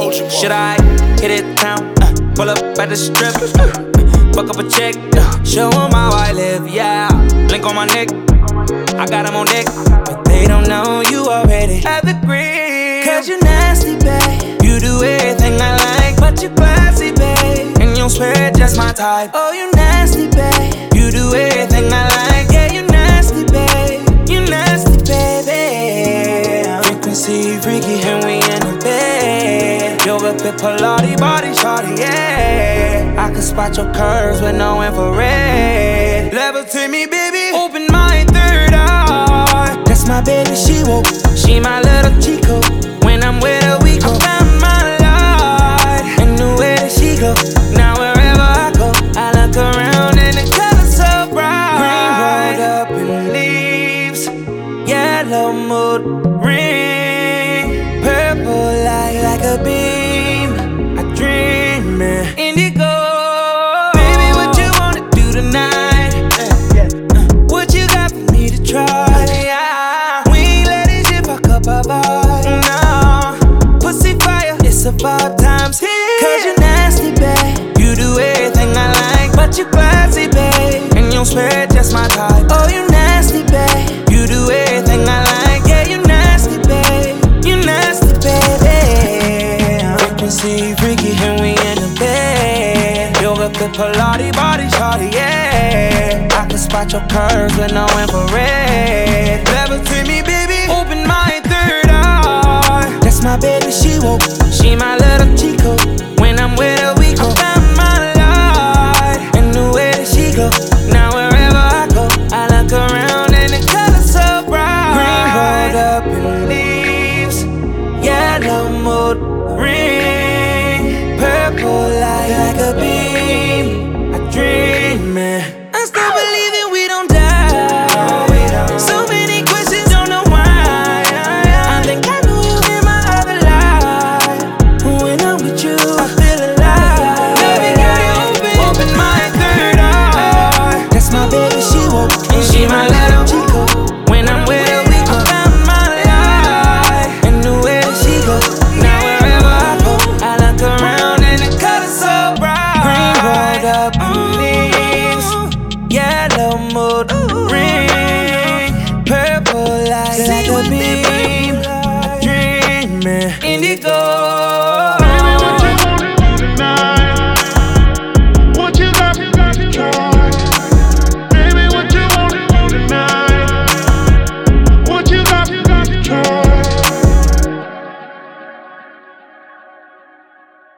Should I hit it town? Pull up at the strip, fuck up a check, show 'em how I live, yeah. Link on my neck, I got 'em on deck, but they don't know you already have the green. Cause you nasty, babe. You do everything I like, but you classy, babe. And you swear just my type. Oh, you nasty, babe. You do everything I like, yeah, you nasty, babe. You nasty, baby. Frequency freaky and we in the bed. Yoga pit Pilates body shawty, yeah. I can spot your curves with no infrared. Levitate me, baby. Open my third eye. That's my baby, she woke. She my little Chico. When I'm with her, we go. I found my light and the way that she go. Now wherever I go, I look around and the color's so bright. Green rolled up in leaves, yellow mood ring, purple light like a beam. I dream it. Indigo. Baby, what you wanna do tonight? What you got for me to try? Yeah. We ain't let this shit fuck up our vibe. No, pussy fire, it's a 5 times hit. Cause you nasty, babe. You do everything I like, but you classy, babe. And you swear just my type. Oh, you nasty, babe. You do everything I like, yeah, you nasty, babe. You nasty, baby. Frequency freaky and we in the bed. Yoga pit Pilates body shawty, yeah. I can spot your curves with no infrared. Levitate me, baby. Open my third eye. That's my baby, she woke. She my little Chico. When I'm with her, we go.